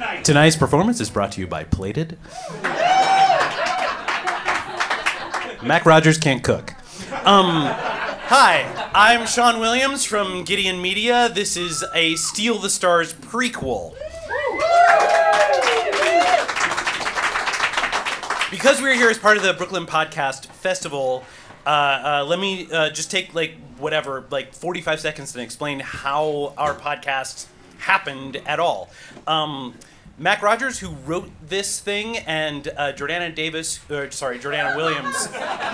Tonight's performance is brought to you by Plated. Mac Rogers can't cook. Hi, I'm Sean Williams from Gideon Media. This is a Steal the Stars prequel. Because we're here as part of the Brooklyn Podcast Festival, let me just take 45 seconds to explain how our podcast happened at all. Mac Rogers, who wrote this thing, and Jordana Williams.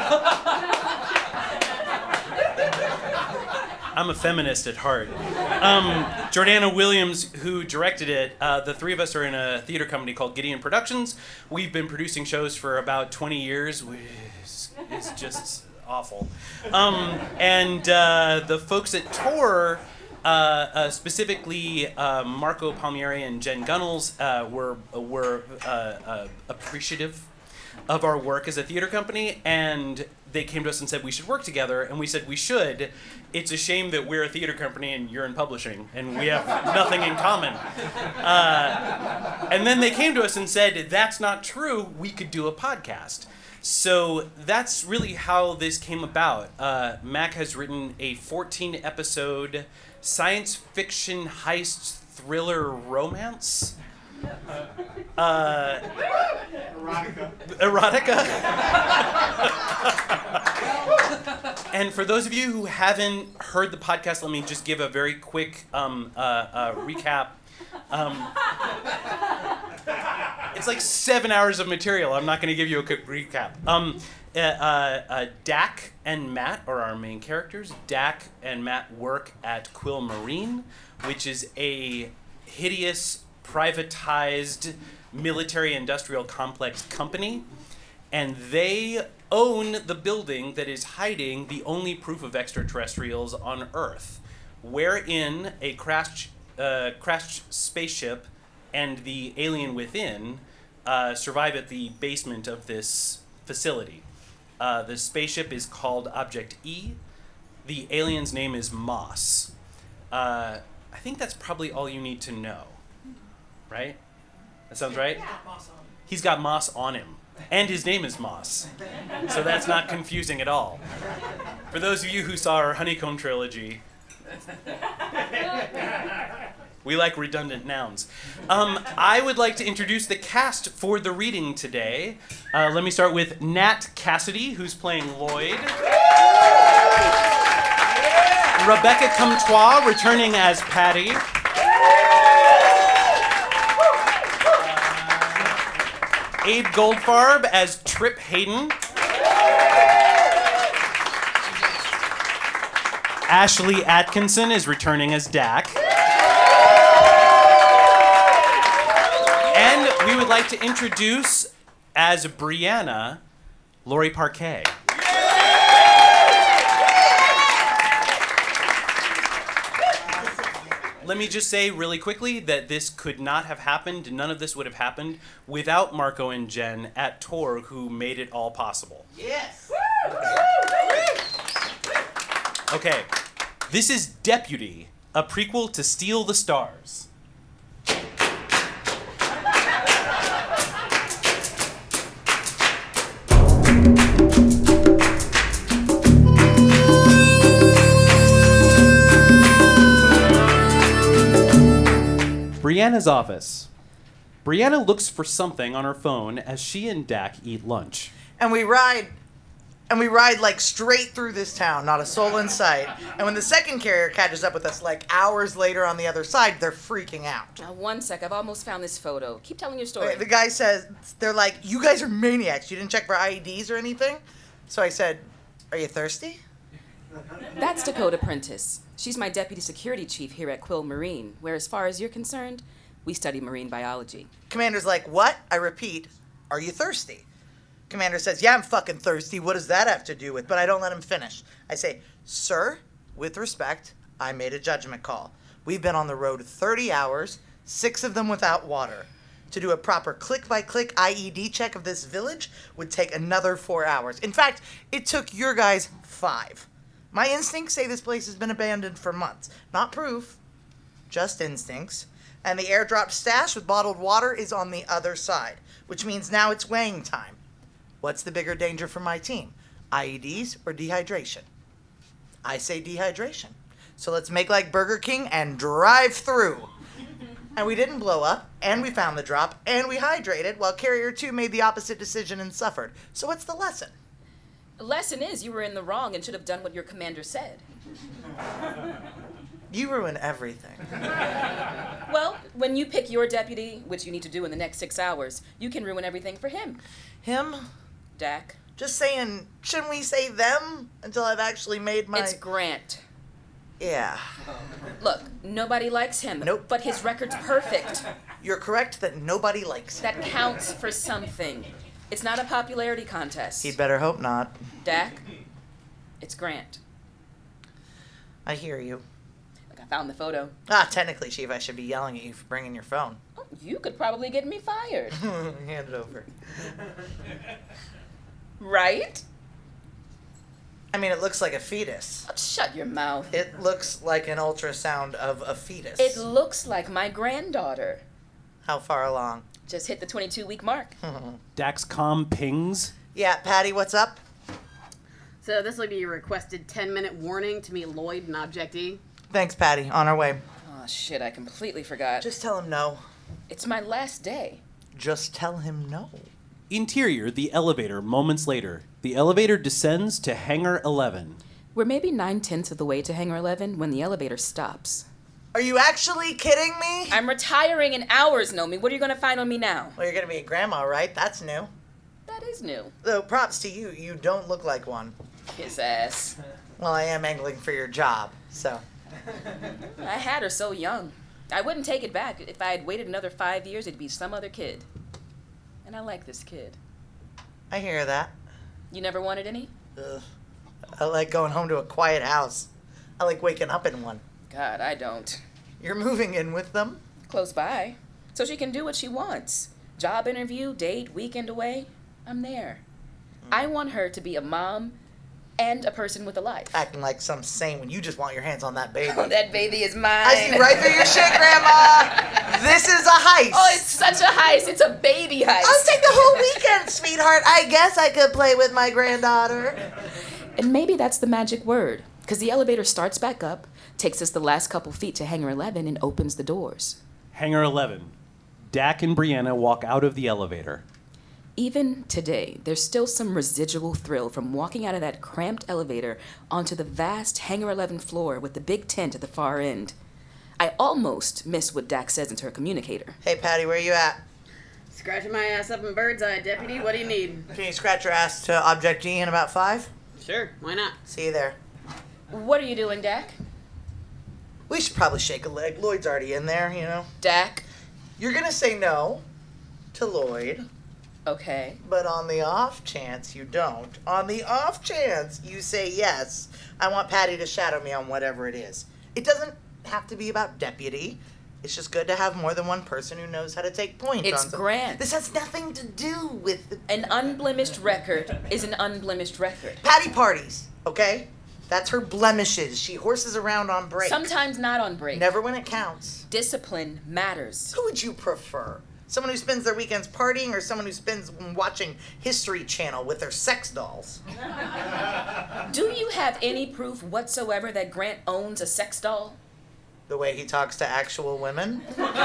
I'm a feminist at heart. Jordana Williams, who directed it, the three of us are in a theater company called Gideon Productions. We've been producing shows for about 20 years, which is just awful. And the folks at Tor, specifically Marco Palmieri and Jen Gunnels, were appreciative of our work as a theater company, and they came to us and said we should work together, and we said we should. It's a shame that we're a theater company and you're in publishing, and we have nothing in common. And then they came to us and said, that's not true, we could do a podcast. So that's really how this came about. Mac has written a 14-episode science fiction heist thriller romance. Erotica. And for those of you who haven't heard the podcast, let me just give a very quick recap. It's like 7 hours of material. I'm not going to give you a quick recap. Dak and Matt are our main characters. Dak and Matt work at Quill Marine, which is a hideous, privatized military-industrial complex company, and they own the building that is hiding the only proof of extraterrestrials on Earth, wherein a crashed spaceship and the alien within survive at the basement of this facility. The spaceship is called Object E. The alien's name is Moss. I think that's probably all you need to know. Right? That sounds right? Yeah, Moss on him. He's got Moss on him. And his name is Moss. So that's not confusing at all. For those of you who saw our Honeycomb trilogy, we like redundant nouns. I would like to introduce the cast for the reading today. Let me start with Nat Cassidy, who's playing Lloyd. Rebecca Comtois, returning as Patty. Abe Goldfarb as Trip Hayden. Ashley Atkinson is returning as Dak. And we would like to introduce, as Brianna, Lori Parquet. Let me just say really quickly that this could not have happened, none of this would have happened without Marco and Jen at Tor, who made it all possible. Yes. Okay, this is Deputy, a prequel to Steal the Stars. Brianna's office. Brianna looks for something on her phone as she and Dak eat lunch. And we ride like straight through this town, not a soul in sight. And when the second carrier catches up with us like hours later on the other side, they're freaking out. Now, one sec, I've almost found this photo. Keep telling your story. The guy says, they're like, you guys are maniacs. You didn't check for IEDs or anything? So I said, are you thirsty? That's Dakota Prentice. She's my deputy security chief here at Quill Marine, where as far as you're concerned, we study marine biology. Commander's like, what? I repeat, are you thirsty? Commander says, yeah, I'm fucking thirsty. What does that have to do with? But I don't let him finish. I say, sir, with respect, I made a judgment call. We've been on the road 30 hours, 6 of them without water. To do a proper click-by-click IED check of this village would take another 4 hours. In fact, it took your guys 5. My instincts say this place has been abandoned for months. Not proof, just instincts, and the airdrop stash with bottled water is on the other side, which means now it's weighing time. What's the bigger danger for my team, IEDs or dehydration? I say dehydration. So let's make like Burger King and drive through. And we didn't blow up, and we found the drop, and we hydrated, while Carrier 2 made the opposite decision and suffered. So what's the lesson? The lesson is you were in the wrong and should have done what your commander said. You ruin everything. Well, when you pick your deputy, which you need to do in the next 6 hours, you can ruin everything for him. Him? Dak. Just saying, shouldn't we say them until I've actually made my... It's Grant. Yeah. Look, nobody likes him. Nope. But his record's perfect. You're correct that nobody likes him. That counts for something. It's not a popularity contest. He'd better hope not. Dak, it's Grant. I hear you. Look, I found the photo. Technically, Chief, I should be yelling at you for bringing your phone. Oh, you could probably get me fired. Hand it over. Right? I mean, it looks like a fetus. Oh, shut your mouth. It looks like an ultrasound of a fetus. It looks like my granddaughter. How far along? Just hit the 22-week mark. Dak's comm pings. Yeah, Patty, what's up? So this will be your requested 10-minute warning to meet Lloyd and Object E. Thanks, Patty. On our way. Oh, shit, I completely forgot. Just tell him no. It's my last day. Just tell him no. Interior, the elevator, moments later. The elevator descends to Hangar 11. We're maybe 9/10 of the way to Hangar 11 when the elevator stops. Are you actually kidding me? I'm retiring in hours, Nomi. What are you going to find on me now? Well, you're going to be a grandma, right? That's new. That is new. Though, props to you. You don't look like one. Kiss ass. Well, I am angling for your job, so. I had her so young. I wouldn't take it back. If I had waited another 5 years, it'd be some other kid. And I like this kid. I hear that. You never wanted any? Ugh. I like going home to a quiet house. I like waking up in one. God, I don't. You're moving in with them? Close by. So she can do what she wants. Job interview, date, weekend away. I'm there. I want her to be a mom and a person with a life. Acting like some saint when you just want your hands on that baby. Oh, that baby is mine. I see right through your shit, Grandma. This is a heist. Oh, it's such a heist. It's a baby heist. I'll take the whole weekend, sweetheart. I guess I could play with my granddaughter. And maybe that's the magic word. Because the elevator starts back up, takes us the last couple feet to Hangar 11, and opens the doors. Hangar 11. Dak and Brianna walk out of the elevator. Even today, there's still some residual thrill from walking out of that cramped elevator onto the vast Hangar 11 floor with the big tent at the far end. I almost miss what Dak says into her communicator. Hey, Patty, where you at? Scratching my ass up in bird's eye, Deputy. What do you need? Can you scratch your ass to Object G in about 5? Sure, why not? See you there. What are you doing, Dak? We should probably shake a leg. Lloyd's already in there, you know. Dak? You're gonna say no to Lloyd, Okay. but on the off chance you don't, on the off chance you say yes, I want Patty to shadow me on whatever it is. It doesn't have to be about deputy. It's just good to have more than one person who knows how to take point It's on something. Grant. This has nothing to do with An unblemished record is an unblemished record. Patty parties, okay? That's her blemishes. She horses around on break. Sometimes not on break. Never when it counts. Discipline matters. Who would you prefer? Someone who spends their weekends partying or someone who spends them watching History Channel with their sex dolls? Do you have any proof whatsoever that Grant owns a sex doll? The way he talks to actual women?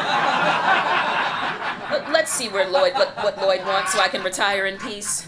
Let's see what Lloyd wants so I can retire in peace.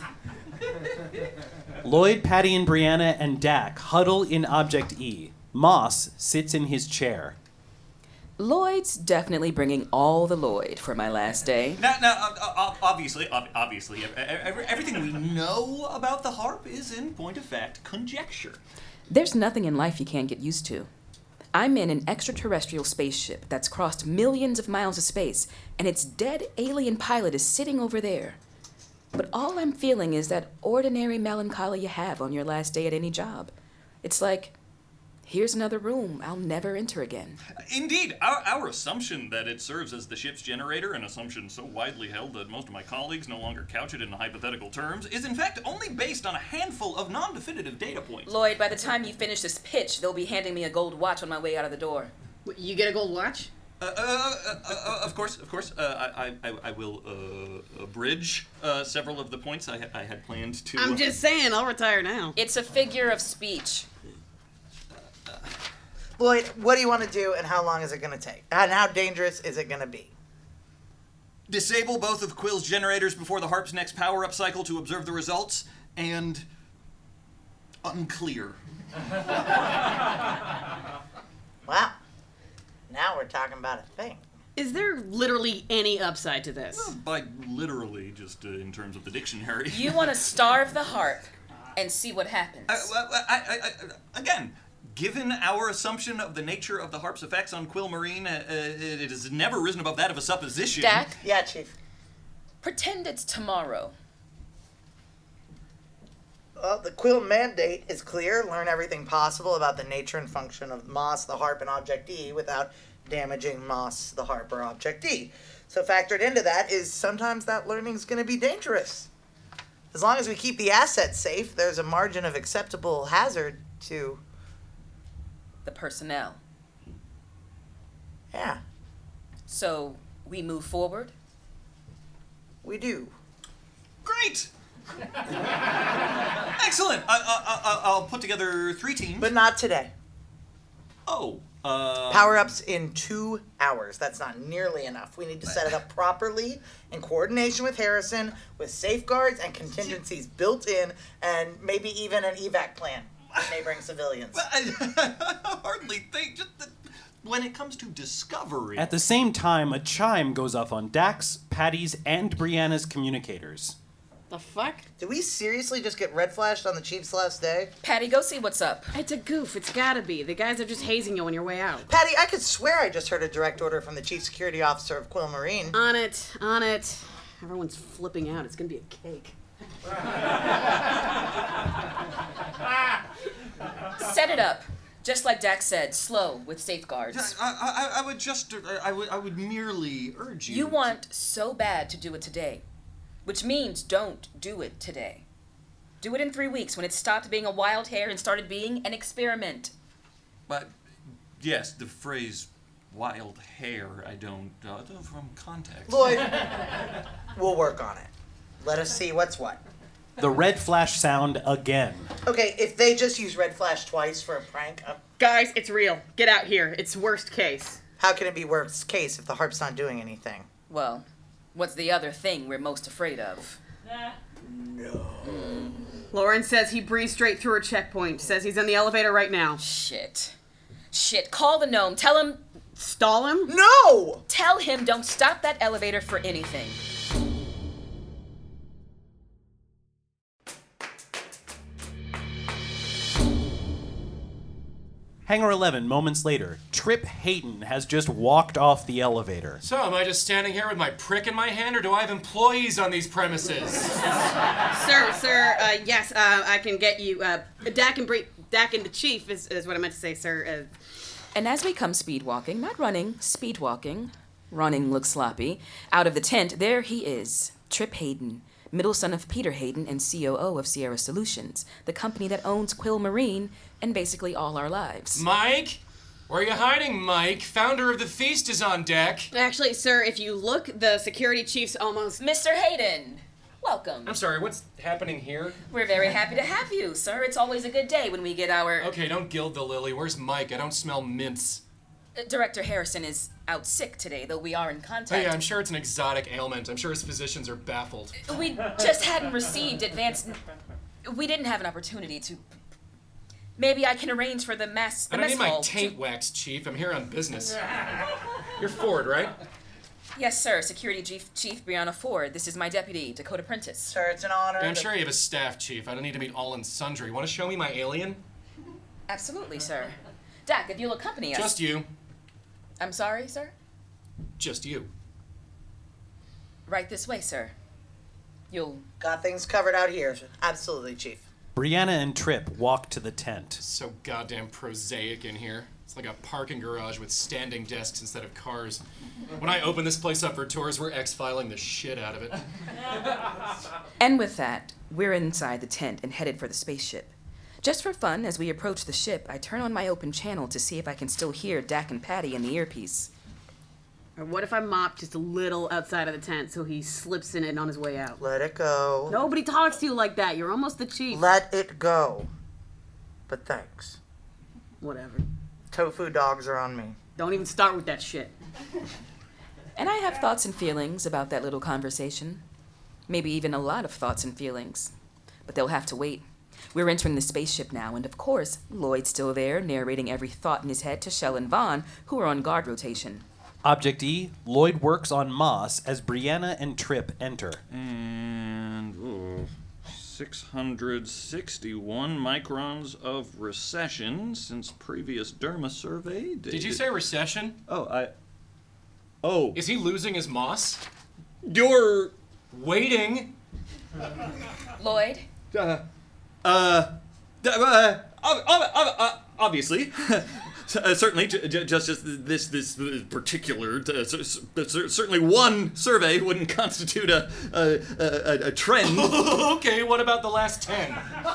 Lloyd, Patty, and Brianna and Dak huddle in Object E. Moss sits in his chair. Lloyd's definitely bringing all the Lloyd for my last day. Now, obviously, everything we know about the HARP is, in point of fact, conjecture. There's nothing in life you can't get used to. I'm in an extraterrestrial spaceship that's crossed millions of miles of space, and its dead alien pilot is sitting over there. But all I'm feeling is that ordinary melancholy you have on your last day at any job. It's like, here's another room I'll never enter again. Indeed, our assumption that it serves as the ship's generator, an assumption so widely held that most of my colleagues no longer couch it in hypothetical terms, is in fact only based on a handful of non-definitive data points. Lloyd, by the time you finish this pitch, they'll be handing me a gold watch on my way out of the door. You get a gold watch? Of course. I will abridge several of the points I had planned to. I'm just saying, I'll retire now. It's a figure of speech. Lloyd, what do you want to do, and how long is it going to take? And how dangerous is it going to be? Disable both of Quill's generators before the harp's next power-up cycle to observe the results, and unclear. Wow. Now we're talking about a thing. Is there literally any upside to this? By literally, just in terms of the dictionary. You want to starve the harp and see what happens. Again, given our assumption of the nature of the harp's effects on Quill Marine, it has never risen above that of a supposition. Dak, Yeah, Chief. pretend it's tomorrow. Well, the Quill mandate is clear. Learn everything possible about the nature and function of Moss, the harp, and Object E without damaging Moss, the harp, or Object E. So factored into that is sometimes that learning is going to be dangerous. As long as we keep the assets safe, there's a margin of acceptable hazard to... The personnel. Yeah, So we move forward. we do. Great! Excellent! I'll put together 3 teams. But not today. Oh. Power-ups in 2 hours. That's not nearly enough. We need to set it up properly in coordination with Harrison, with safeguards and contingencies built in, and maybe even an evac plan for neighboring civilians. I hardly think. Just that when it comes to discovery. At the same time, a chime goes off on Dax, Patty's, and Brianna's communicators. The fuck? Did we seriously just get red flashed on the Chief's last day? Patty, go see what's up. It's a goof. It's gotta be. The guys are just hazing you on your way out. Patty, I could swear I just heard a direct order from the Chief Security Officer of Quill Marine. On it. On it. Everyone's flipping out. It's gonna be a cake. Set it up. Just like Dax said, slow, with safeguards. I would just. I would merely urge you. You want so bad to do it today. Which means don't do it today. Do it in 3 weeks when it stopped being a wild hair and started being an experiment. But yes, the phrase "wild hair" I don't from context. Lloyd, we'll work on it. Let us see what's what. The red flash sound again. Okay, if they just use red flash twice for a prank, Guys, it's real. Get out here. It's worst case. how can it be worst case if the harp's not doing anything? Well, what's the other thing we're most afraid of? Lauren says he breezed straight through a checkpoint. Says he's in the elevator right now. Shit. Call the gnome. Tell him Stall him? No! don't stop that elevator for anything. Hangar 11, moments later. Trip Hayden has just walked off the elevator. So, am I just standing here with my prick in my hand, or do I have employees on these premises? Sir, yes, I can get you, Dak and the Chief is what I meant to say, sir. And as we come speed walking, not running, speed walking, running looks sloppy, out of the tent, there he is, Trip Hayden, middle son of Peter Hayden and COO of Sierra Solutions, the company that owns Quill Marine and basically all our lives. Mike? Where are you hiding, Mike? Founder of the feast is on deck. Actually, sir, if you look, the security chief's almost... Mr. Hayden, welcome. I'm sorry, what's happening here? We're very happy to have you, sir. It's always a good day when we get our... Okay, don't gild the lily. Where's Mike? I don't smell mints. Director Harrison is out sick today, though we are in contact. Oh yeah, I'm sure it's an exotic ailment. I'm sure his physicians are baffled. We just hadn't received advanced... We didn't have an opportunity to... Maybe I can arrange for the mess I don't need my hall taint waxed, Chief. I'm here on business. You're Ford, right? Yes, sir. Security Chief Brianna Ford. This is my deputy, Dakota Prentice. Sir, it's an honor. I'm sure you have a staff, Chief. I don't need to meet all and sundry. Want to show me my alien? Absolutely, sir. Dak, if you'll accompany us... Just you. I'm sorry, sir? Just you. Right this way, sir. You'll... Got things covered out here. Absolutely, Chief. Brianna and Trip walk to the tent. So goddamn prosaic in here. It's like a parking garage with standing desks instead of cars. When I open this place up for tours, we're X-filing the shit out of it. And with that, we're inside the tent and headed for the spaceship. Just for fun, as we approach the ship, I turn on my open channel to see if I can still hear Dak and Patty in the earpiece. Or what if I mop just a little outside of the tent so he slips in it on his way out? Let it go. Nobody talks to you like that. You're almost the chief. Let it go. But thanks. Whatever. Tofu dogs are on me. Don't even start with that shit. And I have thoughts and feelings about that little conversation. Maybe even a lot of thoughts and feelings. But they'll have to wait. We're entering the spaceship now, and of course, Lloyd's still there, narrating every thought in his head to Shell and Vaughn, who are on guard rotation. Object E, Lloyd works on Moss as Brianna and Trip enter. And 661 microns of recession since previous derma survey. Did you say recession? Oh, Is he losing his moss? you're... Waiting. Lloyd? Obviously. Certainly, just as this particular, certainly one survey wouldn't constitute a trend. Okay, what about the last 10?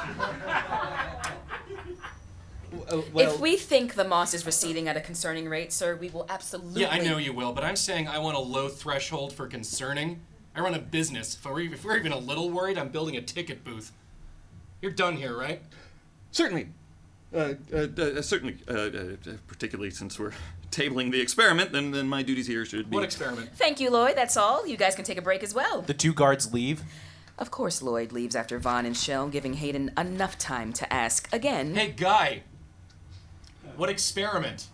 If we think the moss is receding at a concerning rate, sir, we will absolutely... Yeah, I know you will, but I'm saying I want a low threshold for concerning. I run a business. If we're even a little worried, I'm building a ticket booth. You're done here, right? Certainly. Certainly, particularly since we're tabling the experiment, then my duties here should be... What experiment? Thank you, Lloyd. That's all. You guys can take a break as well. The two guards leave. Of course, Lloyd leaves after Vaughn and Shell, giving Hayden enough time to ask again. Hey, Guy. What experiment?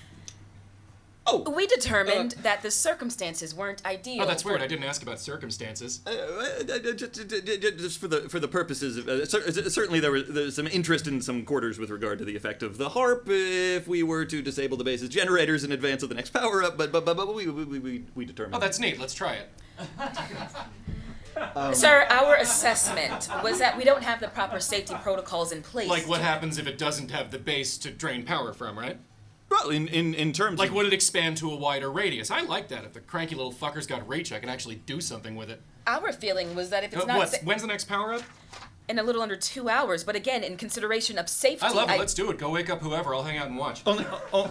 We determined that the circumstances weren't ideal. Oh, that's weird. I didn't ask about circumstances. Just for the purposes of certainly there's some interest in some quarters with regard to the effect of the HARP if we were to disable the base's generators in advance of the next power up, but we determined. Oh, that's neat. Let's try it. Sir, our assessment was that we don't have the proper safety protocols in place. Like what happens if it doesn't have the base to drain power from, right? Well, in terms Like, of... would it expand to a wider radius? I like that. If the cranky little fucker's got reach, I can actually do something with it. Our feeling was that if it's not... When's the next power up? In a little under 2 hours, but again, in consideration of safety... I love it. Let's do it. Go wake up whoever. I'll hang out and watch. Only...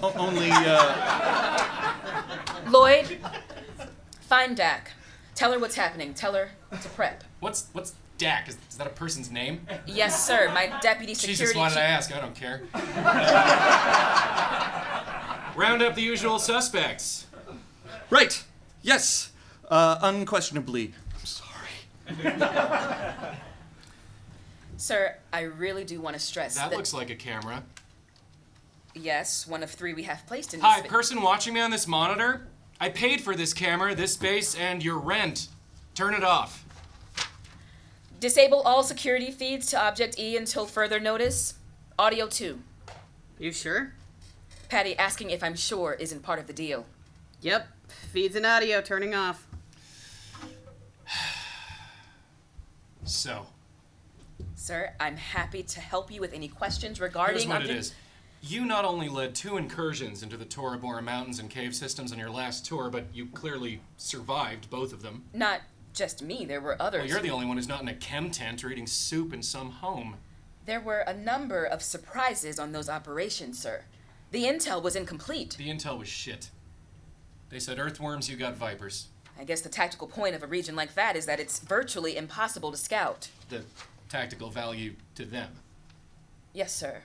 Lloyd, find Dak. Tell her what's happening. Tell her to prep. What's Dak? Is that a person's name? Yes, sir. My deputy security... Jesus, why did I ask? I don't care. Round up the usual suspects. Right. Yes. Unquestionably. I'm sorry. Sir, I really do want to stress That looks like a camera. Yes, one of 3 we have placed in Hi, this... person watching me on this monitor. I paid for this camera, this space, and your rent. Turn it off. Disable all security feeds to Object E until further notice. Audio 2. You sure? Patty asking if I'm sure isn't part of the deal. Yep. Feeds and audio turning off. So, Sir, I'm happy to help you with any questions regarding... here's what it is. You not only led 2 incursions into the Tora Bora Mountains and cave systems on your last tour, but you clearly survived both of them. Not just me, there were others. Well, you're the only one who's not in a chem tent or eating soup in some home. There were a number of surprises on those operations, sir. The intel was incomplete. The intel was shit. They said earthworms, you got vipers. I guess the tactical point of a region like that is that it's virtually impossible to scout. The tactical value to them. Yes, sir.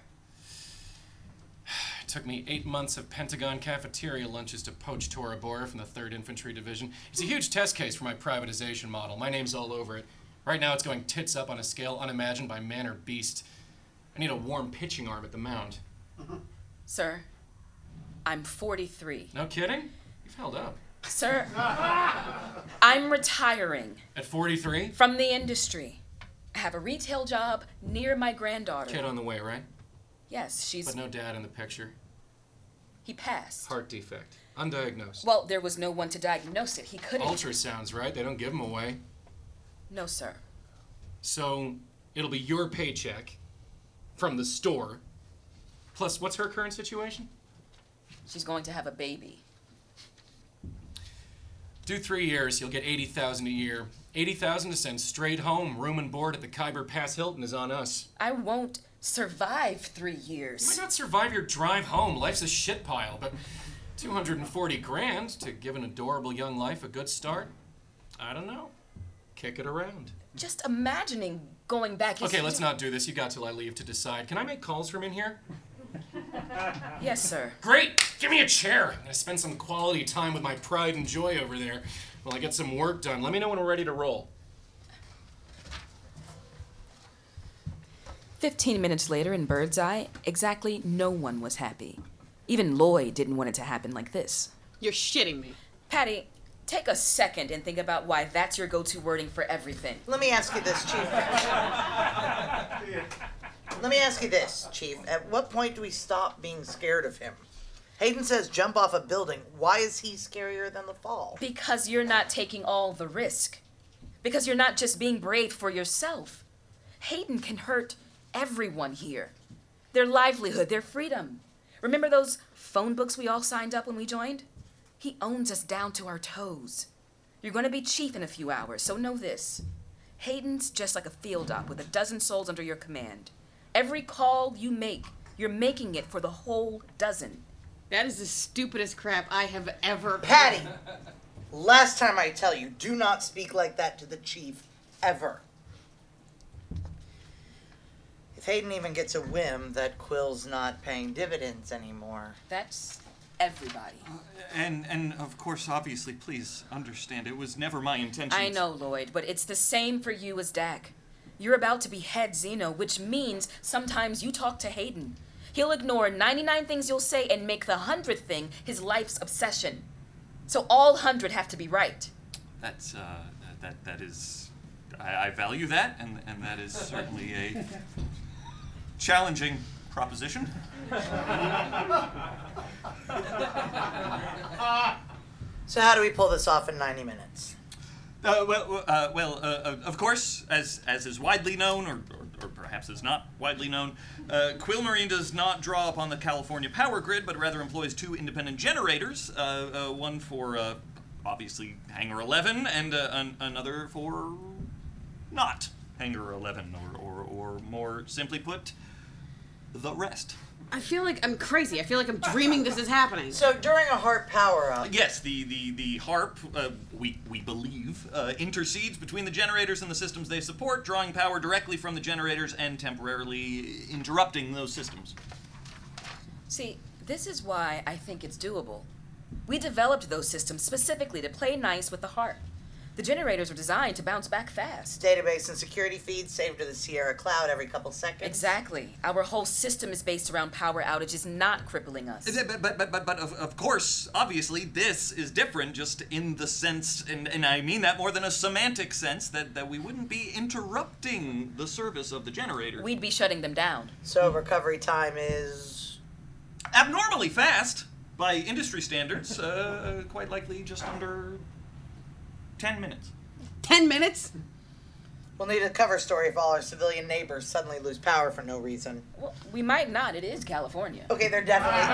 It took me 8 months of Pentagon cafeteria lunches to poach Tora Bora from the 3rd Infantry Division. It's a huge test case for my privatization model. My name's all over it. Right now it's going tits up on a scale unimagined by man or beast. I need a warm pitching arm at the mound. Sir, I'm 43. No kidding? You've held up. Sir, I'm retiring At 43? from the industry. I have a retail job near my granddaughter. Kid on the way, right? Yes, she's... But no dad in the picture. He passed. Heart defect. Undiagnosed. Well, there was no one to diagnose it. He couldn't... Ultrasounds, right? They don't give them away. No, sir. So, it'll be your paycheck from the store. Plus, what's her current situation? She's going to have a baby. Do 3 years, you'll get $80,000 a year. $80,000 to send straight home. Room and board at the Khyber Pass Hilton is on us. I won't Survive 3 You might years. not survive your drive home. Life's a shit pile, but 240 grand to give an adorable young life a good start? I don't know. Kick it around. Just imagining going back. Okay, let's not do this. You got till I leave to decide. Can I make calls from in here? Yes, sir. Great! Give me a chair. I'm gonna spend some quality time with my pride and joy over there while I get some work done. Let me know when we're ready to roll. 15 minutes later in Birdseye, exactly no one was happy. Even Lloyd didn't want it to happen like this. You're shitting me. Patty, take a second and think about why that's your go-to wording for everything. Let me ask you this, Chief. Let me ask you this, Chief. At what point do we stop being scared of him? Hayden says jump off a building. Why is he scarier than the fall? Because you're not taking all the risk. Because you're not just being brave for yourself. Hayden can hurt everyone here. Their livelihood, their freedom. Remember those phone books we all signed up when we joined? He owns us down to our toes. You're going to be chief in a few hours, so know this. Hayden's just like a field op with a dozen souls under your command. Every call you make, you're making it for the whole dozen. That is the stupidest crap I have ever. Patty! Last time I tell you, do not speak like that to the Chief, ever. If Hayden even gets a whim that Quill's not paying dividends anymore. That's everybody. And of course, obviously, please understand, it was never my intention. I know, Lloyd, but it's the same for you as Dak. You're about to be head Xeno, which means sometimes you talk to Hayden. He'll ignore 99 things you'll say and make the 100th thing his life's obsession. So all 100 have to be right. That's, that is... I value that, and that is certainly a challenging proposition. So how do we pull this off in 90 minutes? Of course, as is widely known, or perhaps is not widely known, Quill Marine does not draw upon the California power grid, but rather employs two independent generators, one for, obviously, Hangar 11, and another for not Hangar 11, or more simply put, the rest. I feel like I'm crazy. I feel like I'm dreaming this is happening. So during a HARP power-up... Yes, the HARP, we believe, intercedes between the generators and the systems they support, drawing power directly from the generators and temporarily interrupting those systems. See, this is why I think it's doable. We developed those systems specifically to play nice with the HARP. The generators are designed to bounce back fast. Database and security feeds saved to the Sierra Cloud every couple seconds. Exactly. Our whole system is based around power outages not crippling us. But of course, obviously, this is different just in the sense, and I mean that more than a semantic sense, that we wouldn't be interrupting the service of the generator. We'd be shutting them down. So recovery time is... abnormally fast, by industry standards, quite likely just under 10 minutes. 10 minutes? We'll need a cover story if all our civilian neighbors suddenly lose power for no reason. Well, we might not. It is California. Okay, they're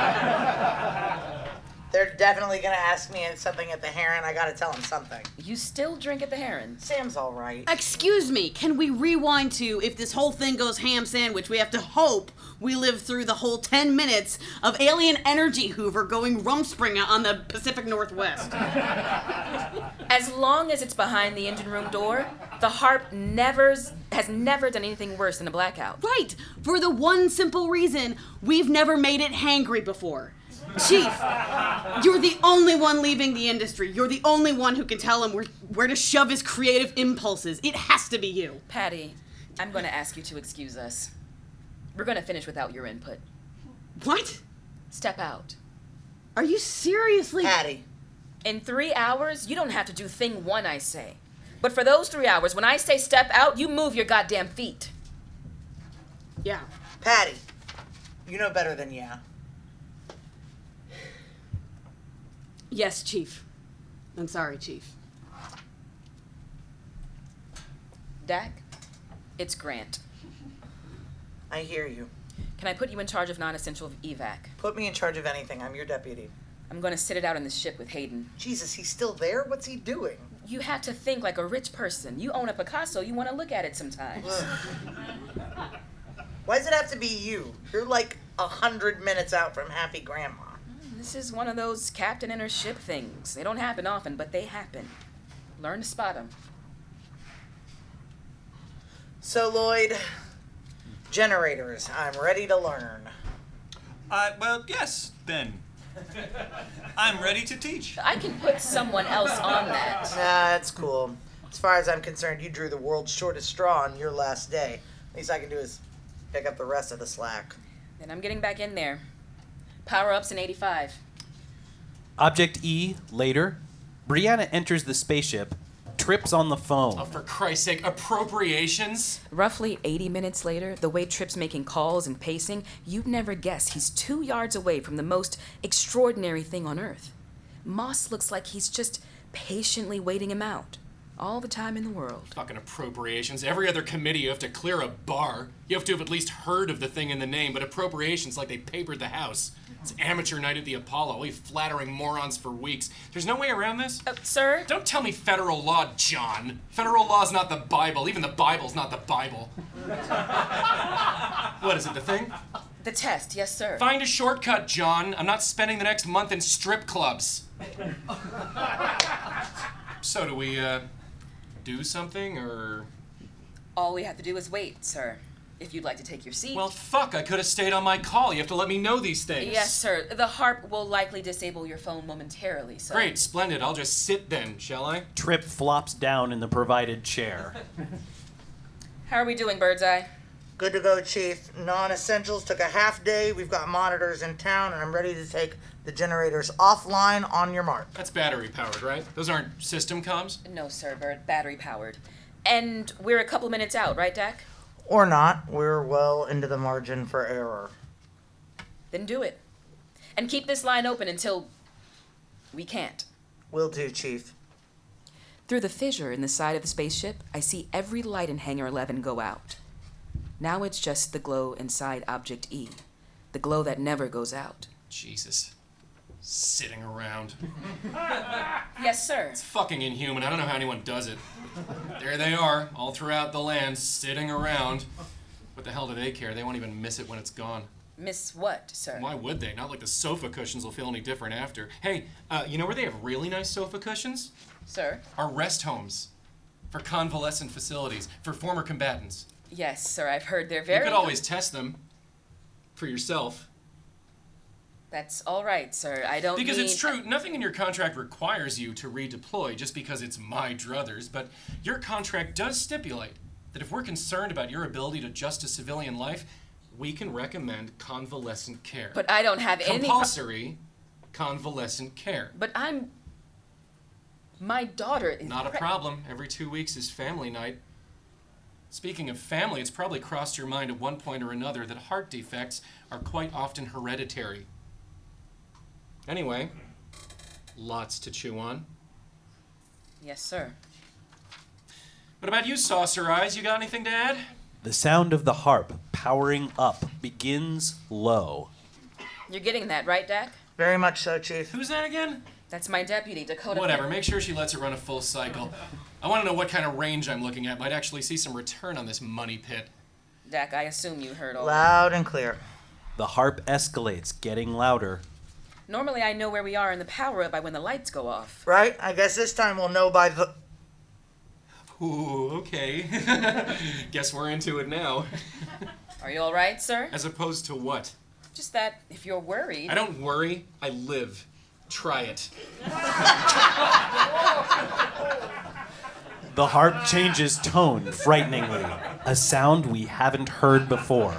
definitely gonna ask me something at the Heron. I gotta tell them something. You still drink at the Heron. Sam's all right. Excuse me, can we rewind to if this whole thing goes ham sandwich, we have to hope we live through the whole 10 minutes of alien energy hoover going Rumspringa on the Pacific Northwest. As long as it's behind the engine room door, the HARP has never done anything worse than a blackout. Right, for the one simple reason we've never made it hangry before. Chief, you're the only one leaving the industry. You're the only one who can tell him where to shove his creative impulses. It has to be you. Patty, I'm going to ask you to excuse us. We're going to finish without your input. What? Step out. Are you seriously... Patty. In 3 hours, you don't have to do thing one, I say. But for those 3 hours, when I say step out, you move your goddamn feet. Yeah. Patty. You know better than yeah. Yes, Chief. I'm sorry, Chief. Dak, it's Grant. I hear you. Can I put you in charge of non-essential evac? Put me in charge of anything. I'm your deputy. I'm going to sit it out on this ship with Hayden. Jesus, he's still there? What's he doing? You have to think like a rich person. You own a Picasso. You want to look at it sometimes. Why does it have to be you? You're like 100 minutes out from Happy Grandma. This is one of those captain in her ship things. They don't happen often, but they happen. Learn to spot them. So, Lloyd, generators, I'm ready to learn. Well, yes, then. I'm ready to teach. I can put someone else on that. Nah, that's cool. As far as I'm concerned, you drew the world's shortest straw on your last day. Least I can do is pick up the rest of the slack. Then I'm getting back in there. Power-ups in 85. Object E, later. Brianna enters the spaceship, trips on the phone. Oh, for Christ's sake, appropriations? Roughly 80 minutes later, the way Trip's making calls and pacing, you'd never guess he's 2 yards away from the most extraordinary thing on Earth. Moss looks like he's just patiently waiting him out. All the time in the world. Fucking appropriations. Every other committee you have to clear a bar. You have to have at least heard of the thing in the name, but appropriations like they papered the house. It's amateur night at the Apollo. We flattering morons for weeks. There's no way around this? Sir? Don't tell me federal law, John. Federal law's not the Bible. Even the Bible's not the Bible. What is it, the thing? The test, yes, sir. Find a shortcut, John. I'm not spending the next month in strip clubs. So do we, do something, or...? All we have to do is wait, sir. If you'd like to take your seat. Well, fuck, I could have stayed on my call. You have to let me know these things. Yes, sir. The HARP will likely disable your phone momentarily, so... Great, splendid. I'll just sit then, shall I? Trip flops down in the provided chair. How are we doing, Birdseye? Good to go, Chief. Non-essentials took a half day. We've got monitors in town, and I'm ready to take the generators offline on your mark. That's battery powered, right? Those aren't system comms? No, sir, Bird. Battery powered. And we're a couple minutes out, right, Dak? Or not. We're well into the margin for error. Then do it. And keep this line open until we can't. Will do, Chief. Through the fissure in the side of the spaceship, I see every light in Hangar 11 go out. Now it's just the glow inside Object E. The glow that never goes out. Jesus. Sitting around. Yes, sir. It's fucking inhuman. I don't know how anyone does it. There they are, all throughout the land, sitting around. What the hell do they care? They won't even miss it when it's gone. Miss what, sir? Why would they? Not like the sofa cushions will feel any different after. Hey, you know where they have really nice sofa cushions? Sir? Are rest homes. For convalescent facilities. For former combatants. Yes, sir. I've heard they're very... You could always test them. For yourself. That's all right, sir. I don't Because mean... it's true, nothing in your contract requires you to redeploy just because it's my druthers, but your contract does stipulate that if we're concerned about your ability to adjust to civilian life, we can recommend convalescent care. But I don't have any... Compulsory convalescent care. But I'm... My daughter is... Not a problem. Every 2 weeks is family night. Speaking of family, it's probably crossed your mind at one point or another that heart defects are quite often hereditary. Anyway, lots to chew on. Yes, sir. What about you, Saucer Eyes? You got anything to add? The sound of the harp powering up begins low. You're getting that, right, Dak? Very much so, Chief. Who's that again? That's my deputy, Dakota... Whatever, make sure she lets it run a full cycle. I want to know what kind of range I'm looking at. Might actually see some return on this money pit. Dak, I assume you heard all Loud and clear. The harp escalates, getting louder. Normally I know where we are in the power-up by when the lights go off. Right? I guess this time we'll know by the... Ooh, okay. Guess we're into it now. Are you all right, sir? As opposed to what? Just that if you're worried... I don't worry, I live. Try it. The harp changes tone frighteningly, a sound we haven't heard before.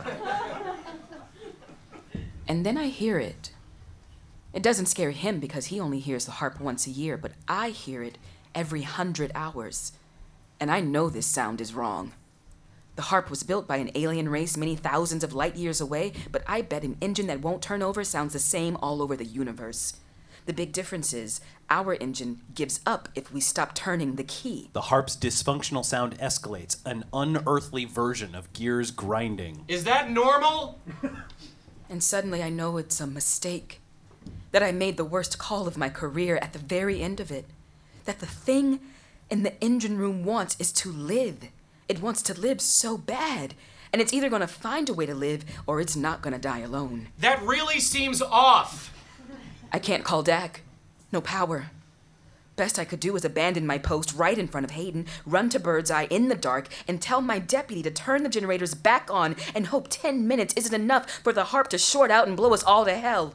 And then I hear it. It doesn't scare him because he only hears the harp once a year, but I hear it every 100 hours. And I know this sound is wrong. The harp was built by an alien race many thousands of light years away, but I bet an engine that won't turn over sounds the same all over the universe. The big difference is our engine gives up if we stop turning the key. The harp's dysfunctional sound escalates, an unearthly version of gears grinding. Is that normal? And suddenly I know it's a mistake. That I made the worst call of my career at the very end of it. That the thing in the engine room wants is to live. It wants to live so bad. And it's either gonna find a way to live, or it's not gonna die alone. That really seems off. I can't call Dak. No power. Best I could do was abandon my post right in front of Hayden, run to Birdseye in the dark, and tell my deputy to turn the generators back on and hope 10 minutes isn't enough for the harp to short out and blow us all to hell.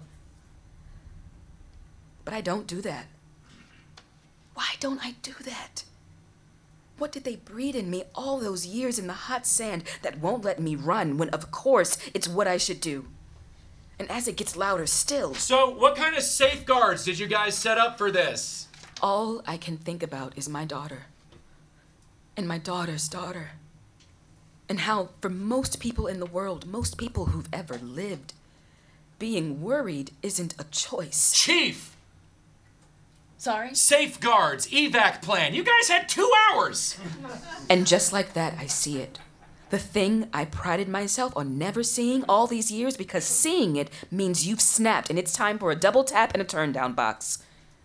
But I don't do that. Why don't I do that? What did they breed in me all those years in the hot sand that won't let me run when, of course, it's what I should do? And as it gets louder still... So, what kind of safeguards did you guys set up for this? All I can think about is my daughter. And my daughter's daughter. And how, for most people in the world, most people who've ever lived, being worried isn't a choice. Chief! Sorry? Safeguards, evac plan. You guys had 2 hours! And just like that, I see it. The thing I prided myself on never seeing all these years, because seeing it means you've snapped and it's time for a double tap and a turn down box.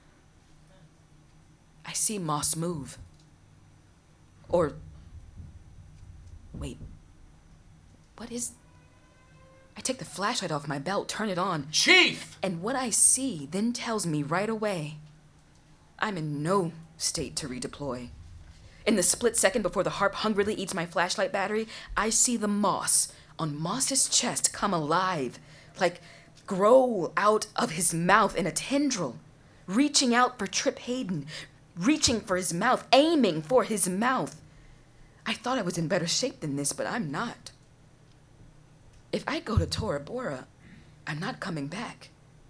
I see Moss move. Or... wait. What is... I take the flashlight off my belt, turn it on. Chief! And what I see then tells me right away I'm in no state to redeploy. In the split second before the harp hungrily eats my flashlight battery, I see the moss on Moss's chest come alive, like grow out of his mouth in a tendril, reaching out for Trip Hayden, reaching for his mouth, aiming for his mouth. I thought I was in better shape than this, but I'm not. If I go to Tora Bora, I'm not coming back.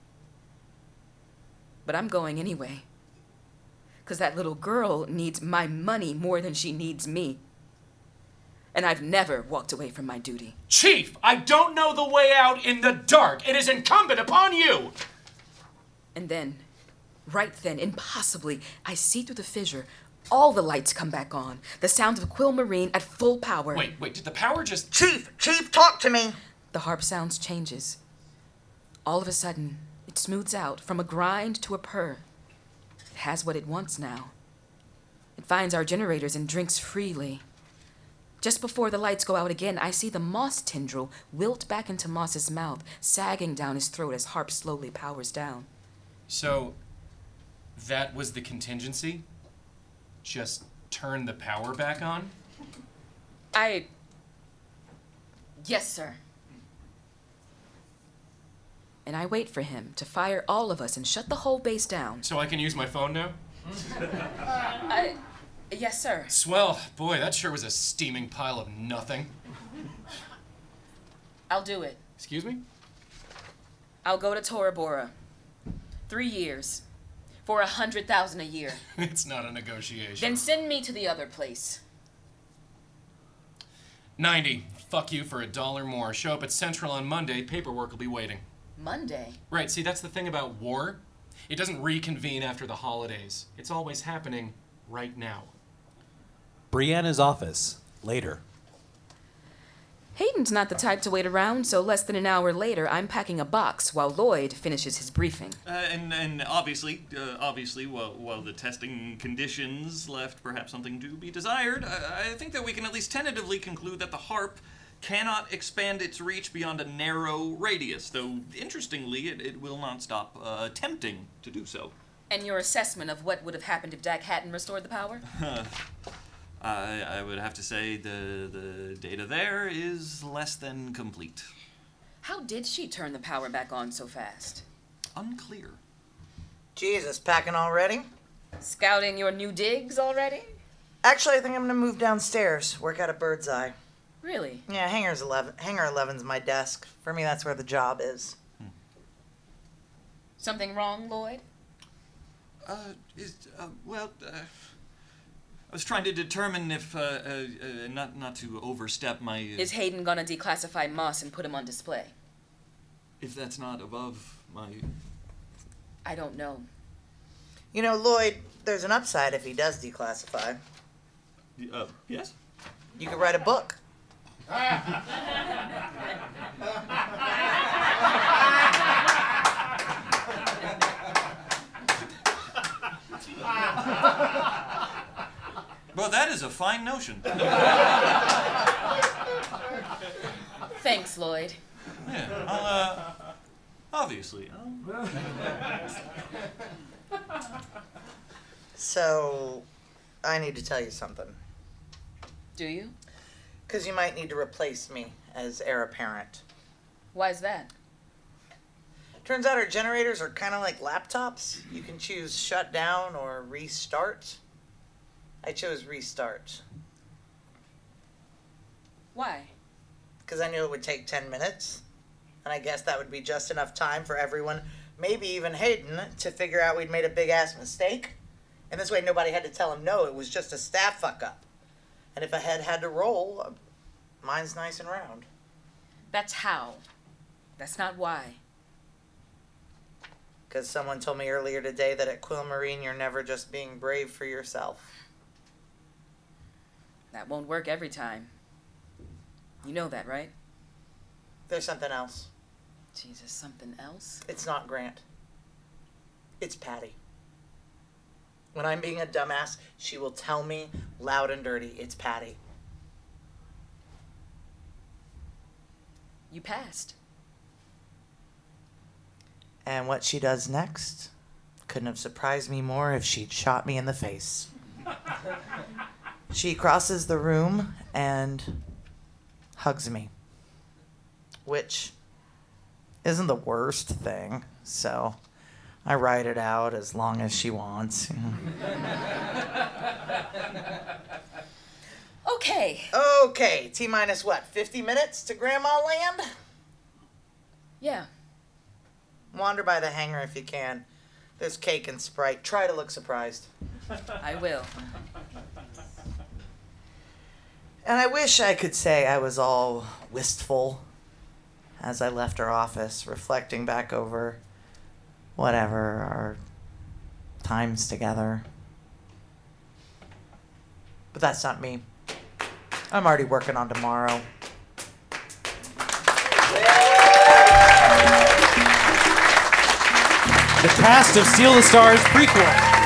But I'm going anyway. Because that little girl needs my money more than she needs me. And I've never walked away from my duty. Chief, I don't know the way out in the dark. It is incumbent upon you. And then, right then, impossibly, I see through the fissure. All the lights come back on. The sound of Quill Marine at full power. Wait, did the power just... Chief, talk to me. The harp sounds changes. All of a sudden, it smooths out from a grind to a purr. It has what it wants now. It finds our generators and drinks freely. Just before the lights go out again, I see the moss tendril wilt back into Moss's mouth, sagging down his throat as harp slowly powers down. So, that was the contingency? Just turn the power back on? Yes, sir. And I wait for him to fire all of us and shut the whole base down. So I can use my phone now? Yes, sir. Swell. Boy, that sure was a steaming pile of nothing. I'll do it. Excuse me? I'll go to Tora Bora. 3 years. For 100,000 a year. It's not a negotiation. Then send me to the other place. 90. Fuck you for $1 more. Show up at Central on Monday. Paperwork will be waiting. Monday? Right, see, that's the thing about war. It doesn't reconvene after the holidays. It's always happening right now. Brianna's office. Later. Hayden's not the type to wait around, so less than an hour later, I'm packing a box while Lloyd finishes his briefing. And obviously, while the testing conditions left perhaps something to be desired, I think that we can at least tentatively conclude that the harp cannot expand its reach beyond a narrow radius, though, interestingly, it will not stop attempting to do so. And your assessment of what would have happened if Dak hadn't restored the power? I would have to say the data there is less than complete. How did she turn the power back on so fast? Unclear. Jesus, packing already? Scouting your new digs already? Actually, I think I'm gonna move downstairs, work out of Birdseye. Really? Yeah, Hangar 11's my desk. For me, that's where the job is. Something wrong, Lloyd? I was trying to determine if, not to overstep my... Is Hayden gonna declassify Moss and put him on display? If that's not above my... I don't know. You know, Lloyd, there's an upside if he does declassify. Yes? You could write a book. Well, that is a fine notion. Thanks, Lloyd. Yeah, I'll, obviously. So, I need to tell you something. Do you? Because you might need to replace me as heir apparent. Why's that? Turns out our generators are kind of like laptops. You can choose shut down or restart. I chose restart. Why? Because I knew it would take 10 minutes. And I guess that would be just enough time for everyone, maybe even Hayden, to figure out we'd made a big-ass mistake. And this way nobody had to tell him no, it was just a staff fuck-up. And if a head had to roll, mine's nice and round. That's how. That's not why. Because someone told me earlier today that at Quill Marine you're never just being brave for yourself. That won't work every time. You know that, right? There's something else. Jesus, something else? It's not Grant. It's Patty. When I'm being a dumbass, she will tell me loud and dirty, it's Patty. You passed. And what she does next couldn't have surprised me more if she'd shot me in the face. She crosses the room and hugs me, which isn't the worst thing, so I ride it out as long as she wants. Okay. Okay, T-minus what, 50 minutes to Grandma Land? Yeah. Wander by the hangar if you can. There's cake and Sprite. Try to look surprised. I will. And I wish I could say I was all wistful as I left her office, reflecting back over whatever, our times together. But that's not me. I'm already working on tomorrow. The cast of Seal the Stars prequel.